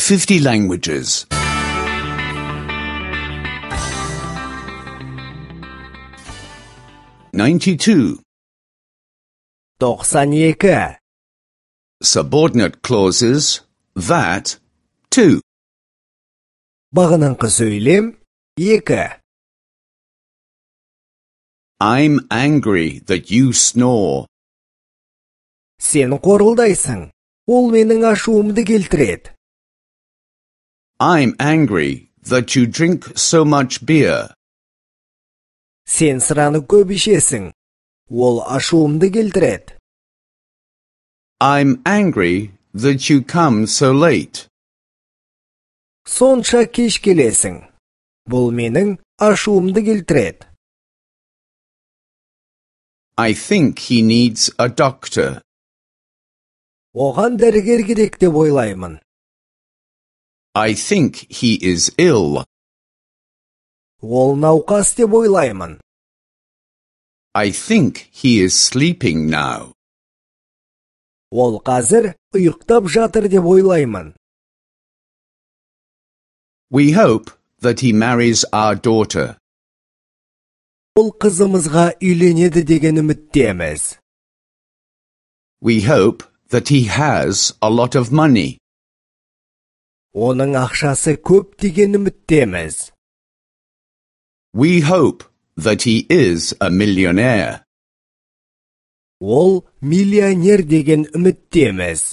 50 languages. 92. 92. Subordinate clauses, that, to. Бағыныңқы сөйлем, 2. I'm angry that you snore. Сен қорылдайсың, ол менің ашуымды келтіреді. I'm angry that you drink so much beer. Сен сыраны көп ішесің, ол ашуымды келтіреді. I'm angry that you come so late. Сонша кеш келесің, бұл менің ашуымды келтіреді. I think he needs a doctor. Оған дәрігер керек деп ойлаймын. I think he is ill. Ол науқас деп ойлаймын. I think he is sleeping now. Ол қазір ұйықтап жатыр деп ойлаймын. We hope that he marries our daughter. Ол қызымызға үйленеді деген үміттеміз. We hope that he has a lot of money. Оның ақшасы көп деген үміттеміз. We hope that he is a millionaire. Ол миллионер деген үміттеміз.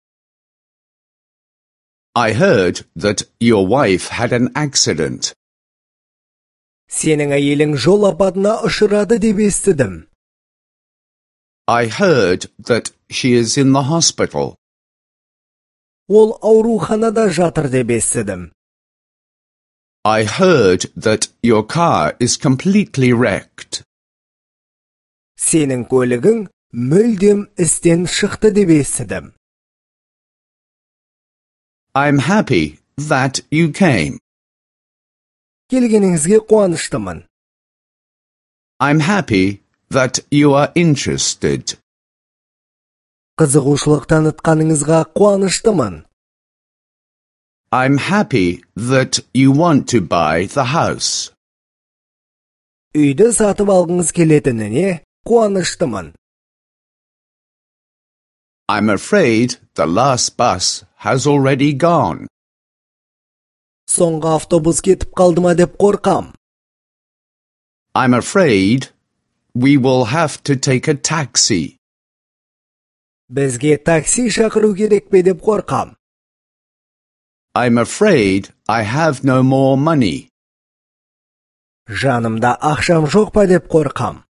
I heard that your wife had an accident. Сенің әйелің жол апатына ұшырады деп естідім. I heard that she is in the hospital. Ол ауруханада жатыр деп естідім. I heard that your car is completely wrecked. Сенің көлігің мүлдем істен шықты деп естідім. I'm happy that you came. Келгеніңізге қуаныштымын. I'm happy that you are interested. Қызығушылық танытқаныңызға қуаныштымын. I'm happy that you want to buy the house. Үйді сатып алғыңыз келетініне қуаныштымын. I'm afraid the last bus has already gone. Соңғы автобус кетіп қалды ма деп қорқам. I'm afraid we will have to take a taxi. Бізге такси шақыру керек пе деп қорқам. I'm afraid I have no more money. Жанымда ақшам жоқ па деп қорқам.